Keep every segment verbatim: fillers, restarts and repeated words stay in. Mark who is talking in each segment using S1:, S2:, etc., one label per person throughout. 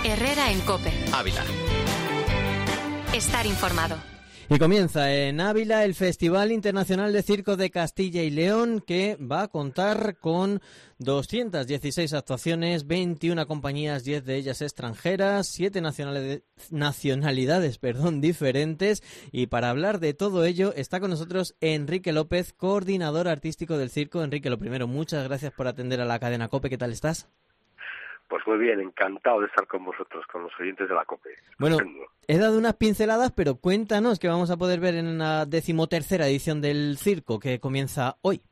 S1: Herrera en COPE.
S2: Ávila.
S1: Estar informado.
S3: Y comienza en Ávila el Festival Internacional de Circo de Castilla y León, que va a contar con doscientas dieciséis actuaciones, veintiuna compañías, diez de ellas extranjeras, siete nacionalidades, nacionalidades perdón, diferentes. Y para hablar de todo ello está con nosotros Enrique López, coordinador artístico del circo. Enrique, lo primero, muchas gracias por atender a la cadena COPE. ¿Qué tal estás?
S4: Pues muy bien, encantado de estar con vosotros, con los oyentes de la COPE.
S3: Bueno, he dado unas pinceladas, pero cuéntanos qué vamos a poder ver en la decimotercera edición del circo que comienza hoy.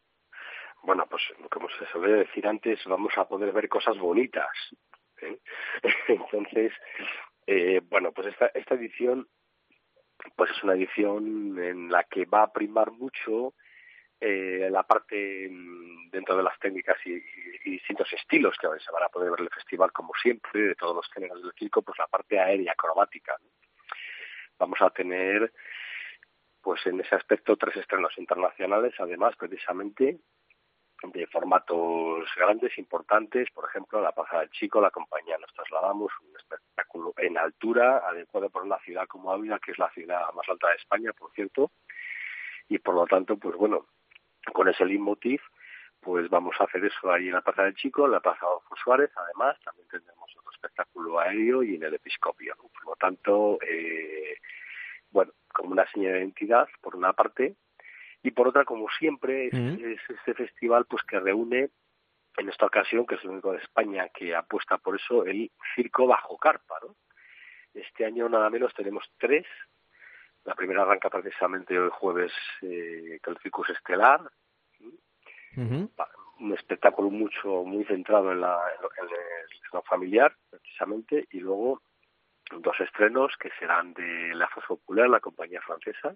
S4: Bueno, pues como se suele decir antes, vamos a poder ver cosas bonitas, ¿eh? Entonces, eh, bueno, pues esta, esta edición pues es una edición en la que va a primar mucho Eh, la parte mm, dentro de las técnicas y, y, y distintos estilos que se van a poder ver en el festival, como siempre, de todos los géneros del circo, pues la parte aérea, acrobática, ¿no? Vamos a tener, pues en ese aspecto, tres estrenos internacionales, además, precisamente, de formatos grandes, importantes. Por ejemplo, en la Plaza del Chico, la compañía nos trasladamos, un espectáculo en altura, adecuado por una ciudad como Ávila, que es la ciudad más alta de España, por cierto, y por lo tanto, pues bueno, con ese leitmotiv, pues vamos a hacer eso ahí en la Plaza del Chico, en la Plaza Adolfo Suárez. Además, también tendremos otro espectáculo aéreo y en el Episcopio, ¿no? Por lo tanto, eh, bueno, como una señal de identidad, por una parte, y por otra, como siempre, es, mm. es este festival pues que reúne, en esta ocasión, que es el único de España que apuesta por eso, el circo bajo carpa, ¿no? Este año nada menos tenemos tres. La primera arranca precisamente hoy jueves eh, con el Circus Estelar, uh-huh. Un espectáculo mucho muy centrado en, la, en el familiar, precisamente, y luego dos estrenos que serán de la Fosse Populaire, la compañía francesa,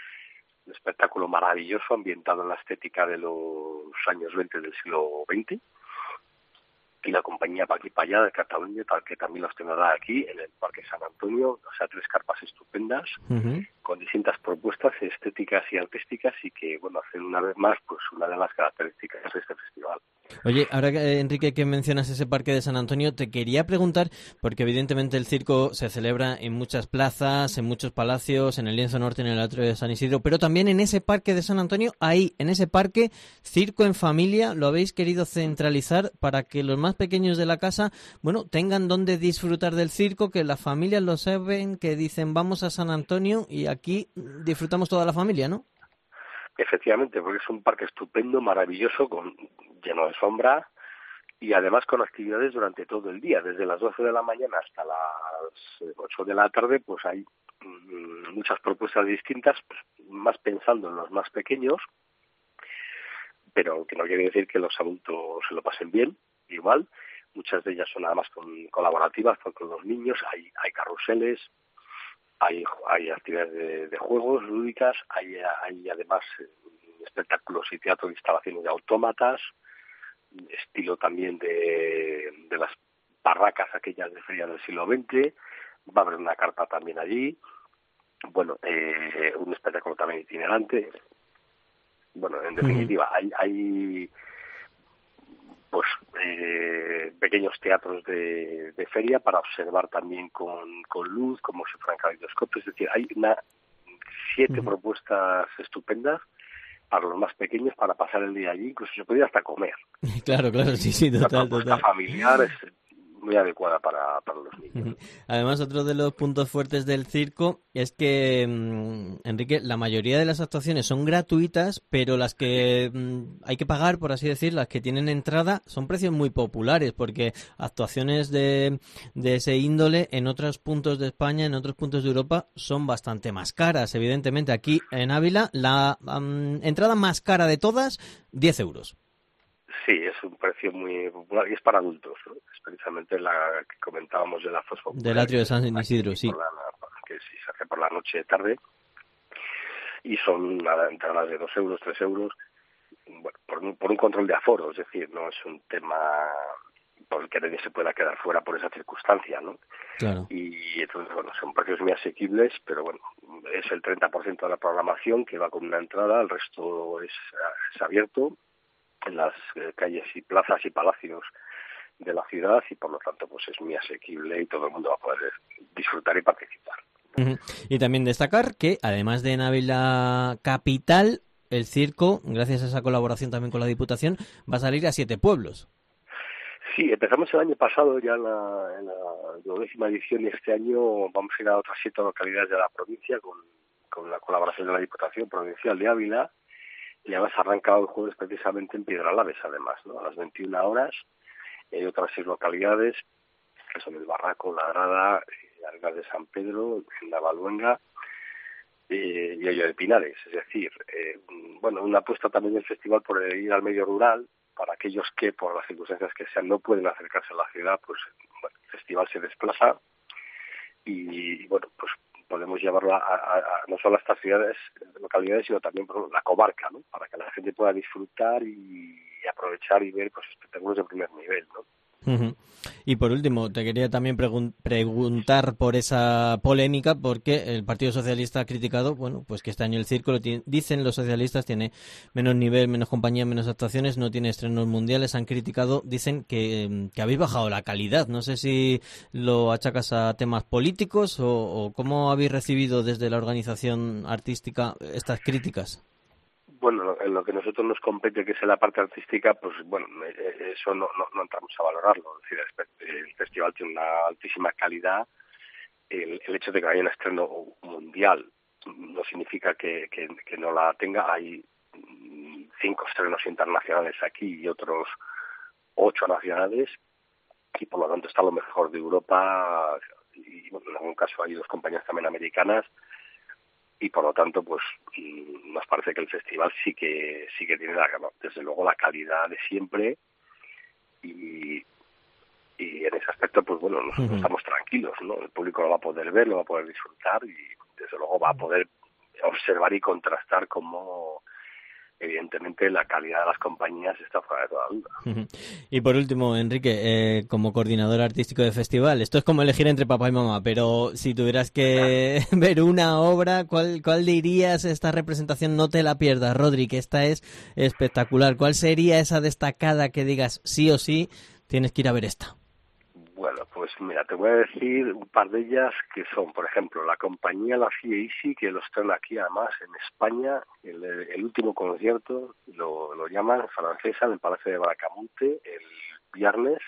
S4: un espectáculo maravilloso ambientado en la estética de los años veinte del siglo veinte, y la compañía Paqui Payá de Cataluña, tal que también los tendrá aquí en el Parque San Antonio, o sea, tres carpas estupendas, uh-huh. con distintas propuestas estéticas y artísticas, y que, bueno, hacen una vez más pues una de las características de este festival.
S3: Oye, ahora que, Enrique, que mencionas ese Parque de San Antonio, te quería preguntar, porque evidentemente el circo se celebra en muchas plazas, en muchos palacios, en el Lienzo Norte, en el Atrio de San Isidro, pero también en ese Parque de San Antonio, ahí, en ese parque, circo en familia, lo habéis querido centralizar para que los más pequeños de la casa, bueno, tengan donde disfrutar del circo, que las familias lo saben, que dicen vamos a San Antonio y aquí disfrutamos toda la familia, ¿no?
S4: Efectivamente, porque es un parque estupendo, maravilloso, con lleno de sombra y además con actividades durante todo el día, desde las doce de la mañana hasta las ocho de la tarde, pues hay mmm, muchas propuestas distintas, pues, más pensando en los más pequeños, pero que no quiere decir que los adultos se lo pasen bien, igual. Muchas de ellas son además con, colaborativas con los niños, hay, hay carruseles, hay, hay actividades de, de juegos lúdicas, hay, hay además espectáculos y teatro de instalaciones de autómatas, estilo también de, de las barracas aquellas de feria del siglo veinte, va a haber una carpa también allí, bueno, eh, un espectáculo también itinerante. Bueno, en definitiva, uh-huh. hay, hay pues eh, pequeños teatros de, de feria para observar también con, con luz, como si fueran caleidoscopios. Es decir, hay una siete uh-huh. propuestas estupendas para los más pequeños para pasar el día allí, incluso se podría hasta comer.
S3: Claro, claro, sí, sí, total,
S4: la
S3: total.
S4: familiar es muy adecuada para, para los niños.
S3: Además, otro de los puntos fuertes del circo es que, mmm, Enrique, la mayoría de las actuaciones son gratuitas, pero las que mmm, hay que pagar, por así decir, las que tienen entrada, son precios muy populares, porque actuaciones de, de ese índole en otros puntos de España, en otros puntos de Europa, son bastante más caras. Evidentemente, aquí en Ávila, la um, entrada más cara de todas, diez euros.
S4: Sí, es un precio muy popular y es para adultos, ¿no? Es precisamente la que comentábamos de la Fosse Populaire.
S3: Del Atrio de San Isidro, sí.
S4: La, que sí se hace por la noche tarde y son nada, entradas de dos euros, tres euros, bueno, por un, por un control de aforo, es decir, no es un tema por el que nadie se pueda quedar fuera por esa circunstancia, ¿no?
S3: Claro.
S4: Y entonces, bueno, son precios muy asequibles, pero bueno, es el treinta por ciento de la programación que va con una entrada, el resto es, es abierto en las eh, calles y plazas y palacios de la ciudad y por lo tanto pues es muy asequible y todo el mundo va a poder disfrutar y participar.
S3: Uh-huh. Y también destacar que además de en Ávila capital, el circo, gracias a esa colaboración también con la Diputación, va a salir a siete pueblos.
S4: Sí, empezamos el año pasado ya en la, en la duodécima edición y este año vamos a ir a otras siete localidades de la provincia con, con la colaboración de la Diputación Provincial de Ávila y además arrancado el jueves precisamente en Piedralaves además, ¿no? A las veintiuna horas. Hay otras seis localidades que son el Barraco, La Grada, Arenas de San Pedro, La Baluenga eh, y Hoyo de Pinares. Es decir, eh, bueno, una apuesta también del festival por ir al medio rural para aquellos que por las circunstancias que sean no pueden acercarse a la ciudad, pues bueno, el festival se desplaza y, y bueno, pues podemos llevarlo a, a, a no solo a estas ciudades, localidades, sino también por la comarca, ¿no? Para que la gente pueda disfrutar y, y aprovechar y ver pues espectáculos de primer nivel, ¿no?
S3: Uh-huh. Y por último, te quería también pregun- preguntar por esa polémica, porque el Partido Socialista ha criticado, bueno, pues que este año el circo, lo tiene, dicen los socialistas, tiene menos nivel, menos compañía, menos actuaciones, no tiene estrenos mundiales, han criticado, dicen que, que habéis bajado la calidad. No sé si lo achacas a temas políticos o, o cómo habéis recibido desde la organización artística estas críticas.
S4: Bueno, en lo que a nosotros nos compete, que es la parte artística, pues bueno, eso no, no, no entramos a valorarlo. Es decir, el festival tiene una altísima calidad. El, el hecho de que haya un estreno mundial no significa que, que, que no la tenga. Hay cinco estrenos internacionales aquí y otros ocho nacionales, y por lo tanto está lo mejor de Europa, y bueno, en algún caso hay dos compañías también americanas. Y por lo tanto, pues nos parece que el festival sí que sí que tiene la, desde luego la calidad de siempre y, y en ese aspecto, pues bueno, nos, uh-huh. estamos tranquilos, ¿no? El público lo va a poder ver, lo va a poder disfrutar y desde luego va a poder observar y contrastar cómo evidentemente la calidad de las compañías está fuera de toda duda.
S3: Uh-huh. Y por último, Enrique, eh, como coordinador artístico de festival, esto es como elegir entre papá y mamá, pero si tuvieras que ver una obra, ¿cuál, cuál dirías esta representación no te la pierdas, Rodri, que esta es espectacular? ¿Cuál sería esa destacada que digas sí o sí tienes que ir a ver esta?
S4: Bueno, pues mira, te voy a decir un par de ellas que son, por ejemplo, la compañía La Fie Easy, que los traen aquí además en España, el, el último concierto, lo, lo llaman francesa, en el Palacio de Bracamonte, el viernes,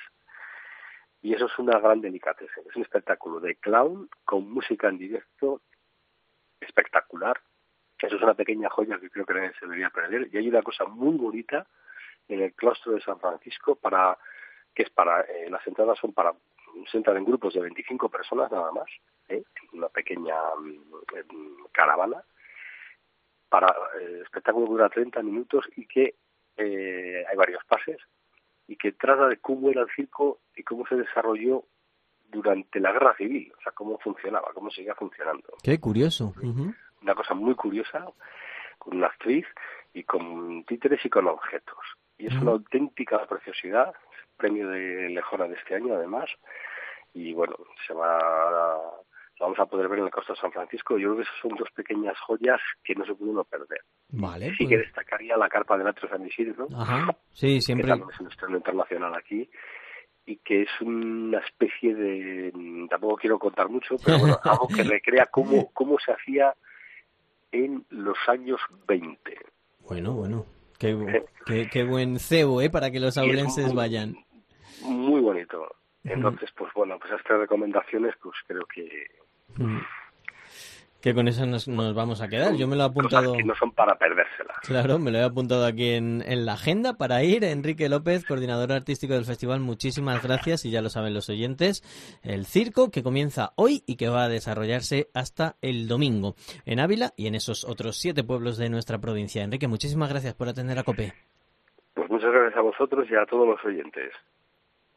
S4: y eso es una gran delicatessen. Es un espectáculo de clown con música en directo espectacular. Eso es una pequeña joya que creo que nadie se debería perder. Y hay una cosa muy bonita en el claustro de San Francisco para... que es para, eh, las entradas son para, se entran en grupos de veinticinco personas nada más, ¿eh? Una pequeña eh, caravana, para el eh, espectáculo dura treinta minutos y que eh, hay varios pases, y que trata de cómo era el circo y cómo se desarrolló durante la Guerra Civil, o sea, cómo funcionaba, cómo seguía funcionando.
S3: Qué curioso. Uh-huh.
S4: Una cosa muy curiosa, con una actriz y con títeres y con objetos. Y es uh-huh. una auténtica preciosidad, premio de Lejona de este año además, y bueno, se va a, lo vamos a poder ver en el Costa de San Francisco. Yo creo que esas son dos pequeñas joyas que no se puede uno perder.
S3: Vale,
S4: sí
S3: pues...
S4: que destacaría la carpa del Atrio San Isidro,
S3: Ajá, sí, siempre...
S4: que también es un estreno internacional aquí, y que es una especie de, tampoco quiero contar mucho, pero bueno, algo que recrea cómo, cómo se hacía en los años veinte.
S3: Bueno, bueno. Qué, qué, qué buen cebo, ¿eh? Para que los aulenses muy, vayan.
S4: Muy bonito. Entonces, pues bueno, pues estas recomendaciones, pues creo que...
S3: Mm. Que con eso nos, nos vamos a quedar. Yo me lo he apuntado...
S4: Cosas que no son para perdérselas.
S3: Claro, me lo he apuntado aquí en, en la agenda para ir. Enrique López, coordinador artístico del festival, muchísimas gracias. Y ya lo saben los oyentes, el circo que comienza hoy y que va a desarrollarse hasta el domingo en Ávila y en esos otros siete pueblos de nuestra provincia. Enrique, muchísimas gracias por atender a COPE.
S4: Pues muchas gracias a vosotros y a todos los oyentes.